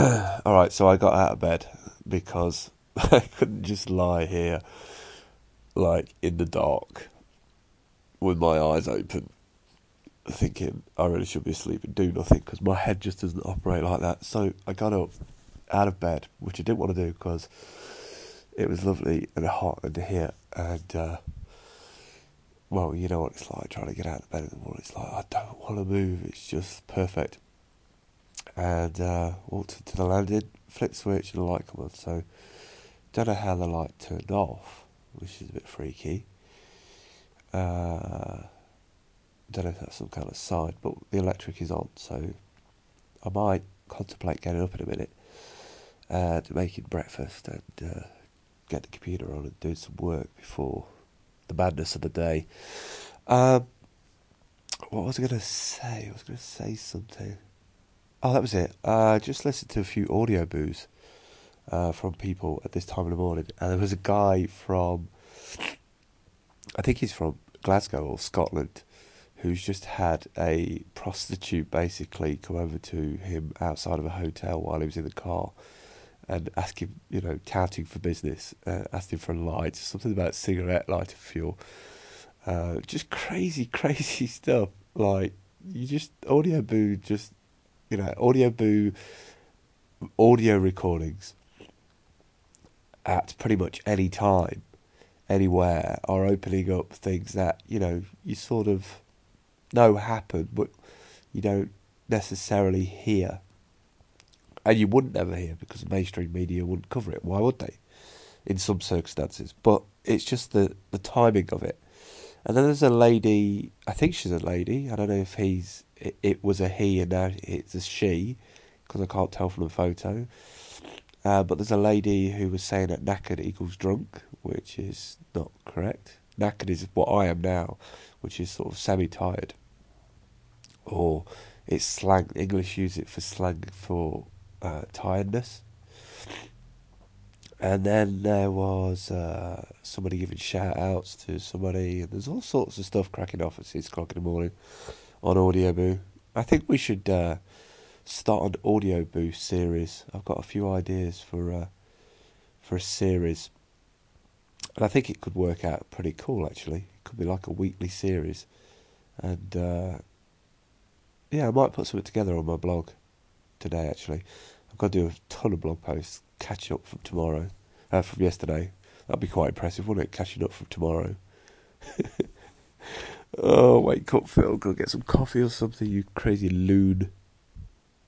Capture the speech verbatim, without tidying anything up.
Alright, so I got out of bed because I couldn't just lie here, like, in the dark, with my eyes open, thinking I really should be asleep and do nothing, because my head just doesn't operate like that. So I got up, out of bed, which I didn't want to do, because it was lovely and hot and here, and, uh, well, you know what it's like, trying to get out of bed in the morning. It's like, I don't want to move, it's just perfect. And uh, walked to the landing, flipped switch, and the light come on. So, don't know how the light turned off, which is a bit freaky. Uh, don't know if that's some kind of sign, but the electric is on, so I might contemplate getting up in a minute and making breakfast and uh, get the computer on and doing some work before the madness of the day. Um, what was I going to say? I was going to say something. Oh, that was it. I uh, just listened to a few audio boos uh, from people at this time of the morning, and there was a guy from, I think he's from Glasgow or Scotland, who's just had a prostitute basically come over to him outside of a hotel while he was in the car and ask him, you know, counting for business, uh, asked him for a light, something about cigarette lighter fuel. Uh, just crazy, crazy stuff. Like, you just, audio boo just, you know, audio boo audio recordings at pretty much any time, anywhere, are opening up things that, you know, you sort of know happen, but you don't necessarily hear. And you wouldn't ever hear because the mainstream media wouldn't cover it. Why would they? In some circumstances. But it's just the, the timing of it. And then there's a lady, I think she's a lady, I don't know if he's, it, it was a he and now it's a she, because I can't tell from the photo. Uh, but there's a lady who was saying that knackered equals drunk, which is not correct. Knackered is what I am now, which is sort of semi-tired. Or it's slang, English use it for slang for uh, tiredness. And then there was uh, somebody giving shout-outs to somebody, and there's all sorts of stuff cracking off at six o'clock in the morning on Audio Boo. I think we should uh, start an Audio Boo series. I've got a few ideas for uh, for a series, and I think it could work out pretty cool, actually. It could be like a weekly series, and uh, yeah, I might put something together on my blog today, actually. I've got to do a ton of blog posts, catch up from tomorrow, uh, from yesterday. That'd be quite impressive, wouldn't it? Catching up from tomorrow. Oh, wake up, Phil. Go get some coffee or something, you crazy loon.